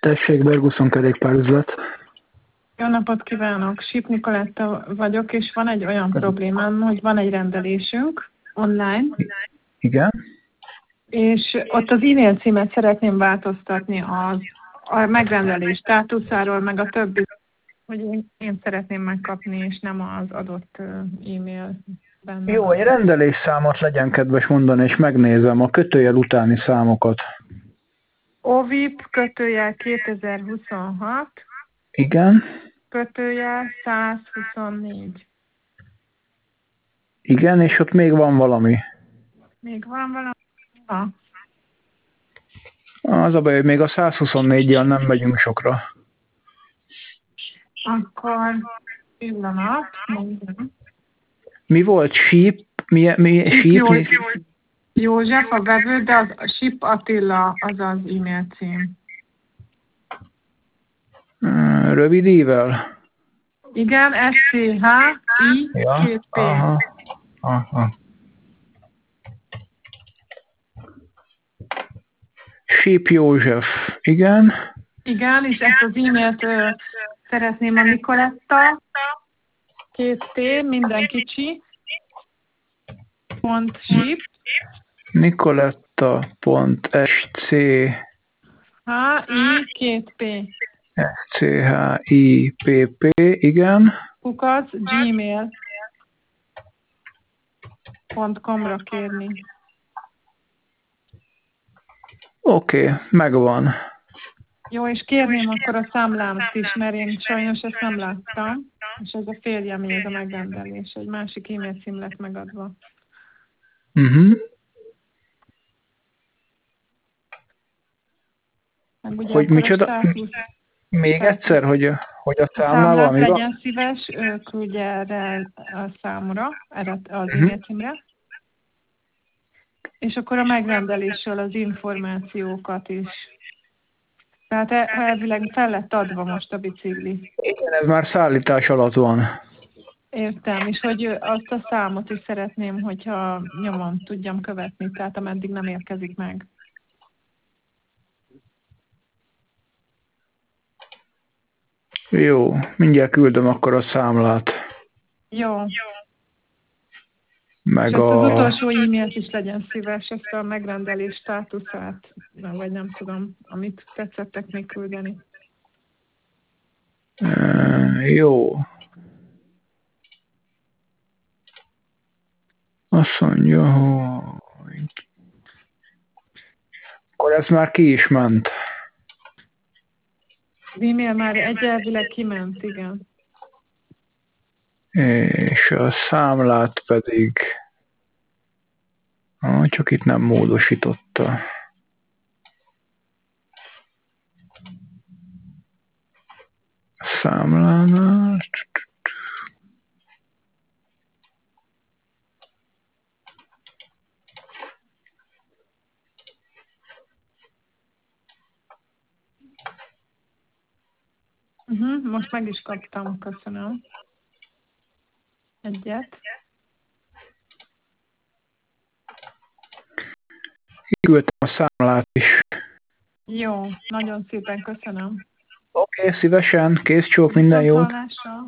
Tessék, Berguszon kerékpárüzlet. Jó napot kívánok! Sip Nikoletta vagyok, és van egy olyan problémám, hogy van egy rendelésünk online, Igen? és ott az e-mail címet szeretném változtatni a megrendelés státuszáról, meg a többi, hogy én szeretném megkapni, és nem az adott e-mailben. Jó, egy rendelésszámot legyen kedves mondani, és megnézem a kötőjel utáni számokat. OVIP kötőjel 2026 Igen? kötőjel 124. Igen, és ott még van valami. Még van valami? Az a baj, hogy még a 124-jel nem megyünk sokra. Akkor pillanat. Mi volt? Sheep? Sheep? József a vevő, de az Sip Attila az az e-mail cím. Rövid ível? Igen, SCHI Ja, 2P. aha. Sheep József, igen. Igen, és ezt az e-mailt szeretném a Nikoletta 2T, minden kicsi, .ship Nikoletta.sc HI 2P SCHIPP, igen. kukac gmail.com-ra kérni. Oké, megvan. Jó, és kérném akkor a számlámat is, mert én sajnos ezt nem láttam, és ez a férjemé ez a megrendelés, egy másik e-mail cím lett megadva. Meg ugye Hogy micsoda? Még egyszer, hogy a számlával mi van? Legyen szíves, küldje erre a számra, erre az e-mail címre. És akkor a megrendelésről az információkat is. Tehát elvileg fel lett adva most a bicikli. Igen, ez már szállítás alatt van. Értem, és hogy azt a számot is szeretném, hogyha nyomon tudjam követni, tehát ameddig nem érkezik meg. Jó, mindjárt küldöm akkor a számlát. Jó. Meg és az utolsó e-mailt is legyen szíves, ezt a megrendelés státuszát, vagy nem tudom, amit tetszettek még küldeni. Jó. Azt mondja, hogy... Akkor ez már ki is ment. Az e-mail már elvileg kiment, igen. És a számlát pedig... csak itt nem módosította. A számlánál... Most meg is kaptam, köszönöm. Egyet. Küldtem a számlát is. Jó, nagyon szépen köszönöm. Oké, szívesen, kész csók, minden jót. Viszontlátásra.